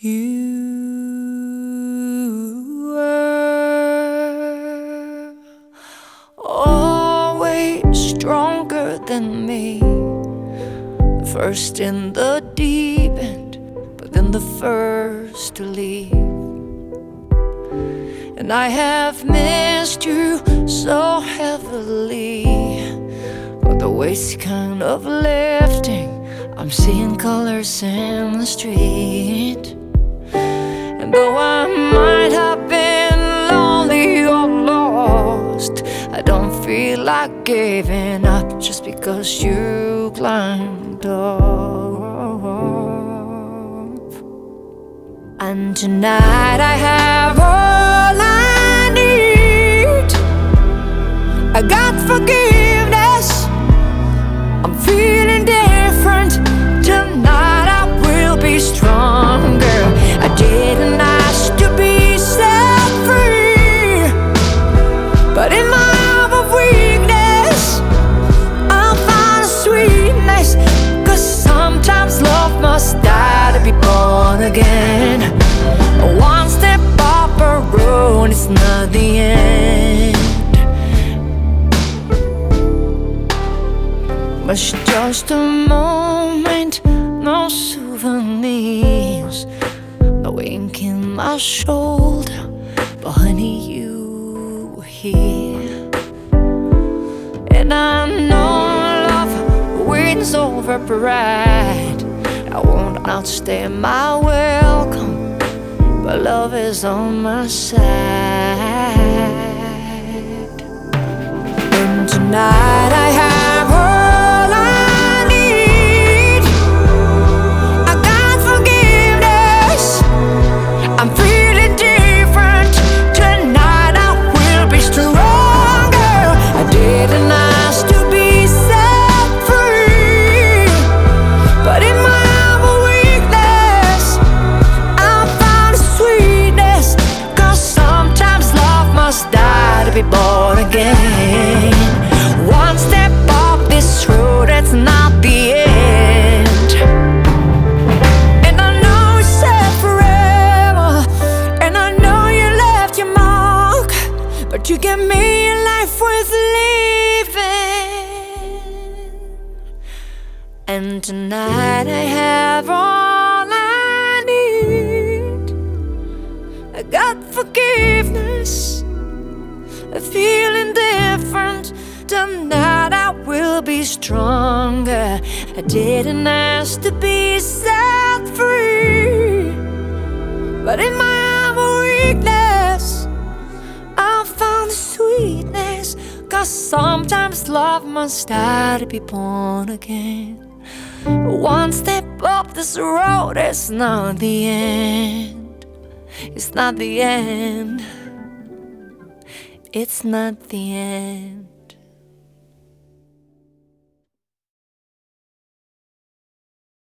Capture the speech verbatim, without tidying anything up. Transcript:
You were always stronger than me, first in the deep end, but then the first to leave. And I have missed you so heavily, but the weight's kind of lifting. I'm seeing colors in the street. And though I might have been lonely or lost, I don't feel like giving up just because you climbed up. And tonight I have all I need. I got forgiveness. I'm feeling different. Tonight I will be stronger. I didn't ask to be set free, but in my hour of weakness I'll find a sweetness. Cause sometimes love must die to be born again. One step off a road, it's not the end. It's just a moment, no souvenirs, no ink in my shoulder, but honey, you were here. And I know love wins over pride. I won't outstay my welcome, but love is on my side. And tonight I have her. Be born again. One step off this road, it's not the end. And I know you said forever, and I know you left your mark, but you gave me a life worth living. And tonight I have all I need. I got forgiveness, feeling different. Tonight I will be stronger. I didn't ask to be set free, but in my hour of weakness I found the sweetness. Cause sometimes love must die to be born again. One step up this road, it's not the end. It's not the end. It's not the end.